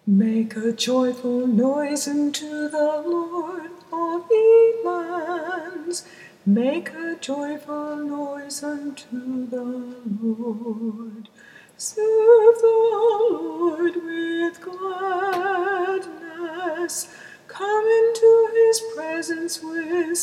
Make a joyful noise unto the Lord, all ye lands. Make a joyful noise unto the Lord. Serve the Lord with gladness. Come into his presence with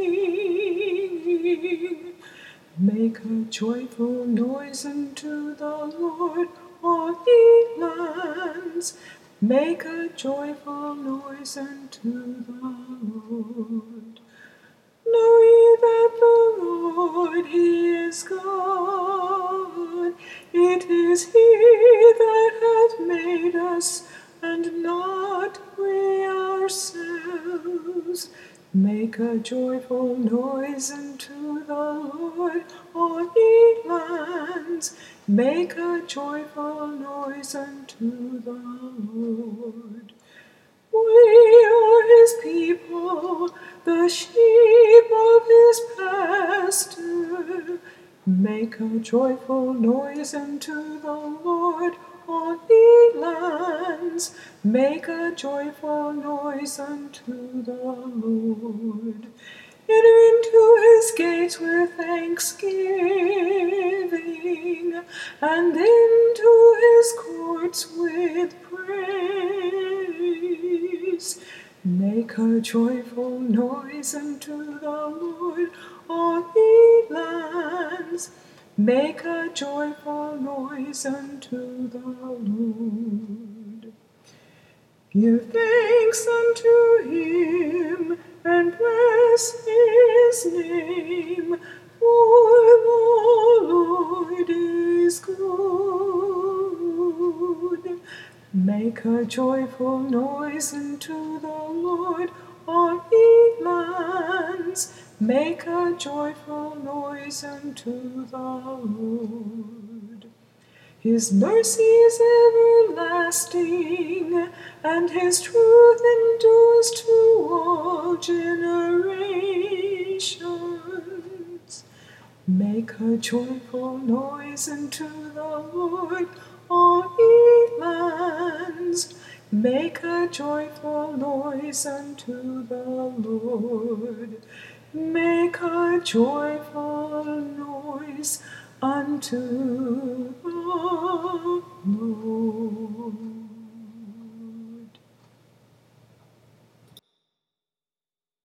singing. Make a joyful noise unto the Lord, all ye lands. Make a joyful noise unto the Lord. Know ye that the Lord, he is God. It is he that hath made us, and not we ourselves. Make a joyful noise unto the Lord, all ye lands. Make a joyful noise unto the Lord. We are his people, the sheep of his pasture. Make a joyful noise unto the Lord, all ye lands. Make a joyful noise unto the Lord. Enter into his gates with thanksgiving, and into his courts with praise. Make a joyful noise unto the Lord, all ye lands. Make a joyful noise unto the Lord. Give thanks unto him, and bless his name, for the Lord is good. Make a joyful noise unto the Lord, all ye lands. Make a joyful noise unto the Lord. His mercy is everlasting, and his truth endures to all generations. Make a joyful noise unto the Lord, all ye lands. Make a joyful noise unto the Lord. Make a joyful noise unto the Lord.